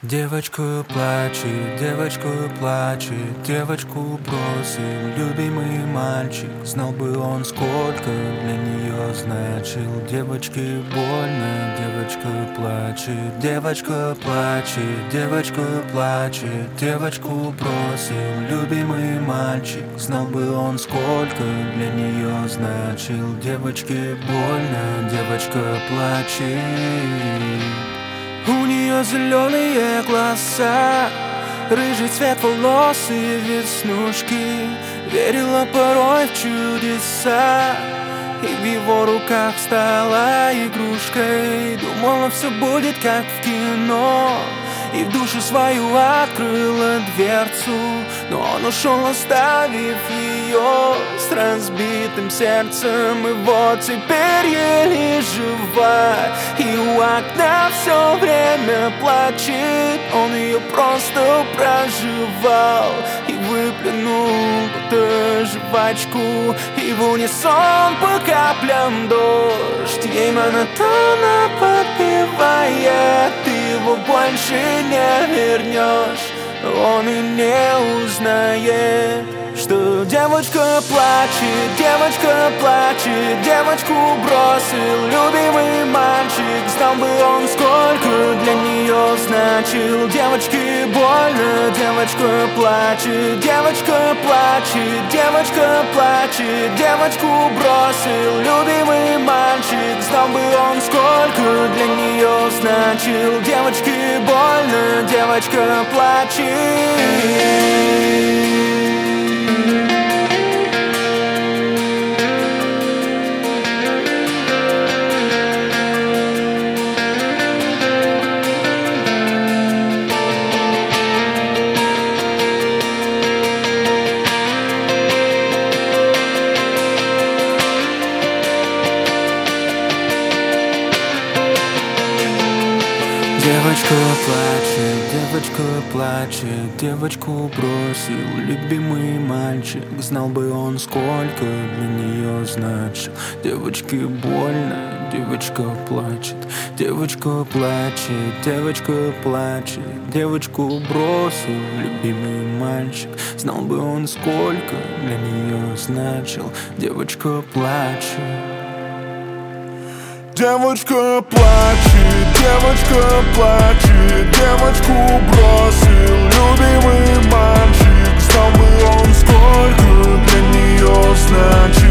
Девочка плачет, девочку бросил любимый мальчик. Знал бы он, сколько для нее значил. Девочке больно, девочка плачет, девочка плачет, девочка плачет. Девочку бросил любимый мальчик. Знал бы он, сколько для нее значил. Девочке больно, девочка плачет. У нее зеленые глаза, рыжий цвет волос и веснушки. Верила порой в чудеса, и в его руках стала игрушкой. Думала, все будет как в кино, и в душу свою открыла дверцу. Но он ушел, оставив ее с разбитым сердцем. И вот теперь еле жива, и у окна все время плачет. Он ее просто проживал и выплюнул будто жвачку. И в унисон по каплям дождь ей монотонно подпевает: ты его больше не вернешь. Он и не узнает, что девочка плачет, девочка плачет. Девочку бросил любимый мальчик. Знал бы он, сколько для нее значил. Девочке больно, девочка плачет, девочка плачет, девочка плачет. Девочку бросил любимый мальчик. Знал бы он, сколько для нее значил. Девочке больно, девочка плачет. Девочка плачет, девочка плачет. Девочку бросил любимый мальчик. Знал бы он, сколько для нее значил. Девочке больно, девочка плачет, девочка плачет, девочка плачет. Девочку бросил любимый мальчик. Знал бы он, сколько для нее значил. Девочка плачет. Девочка плачет, девочка плачет. Девочку бросил любимый мальчик. Знал бы он, сколько для нее значит.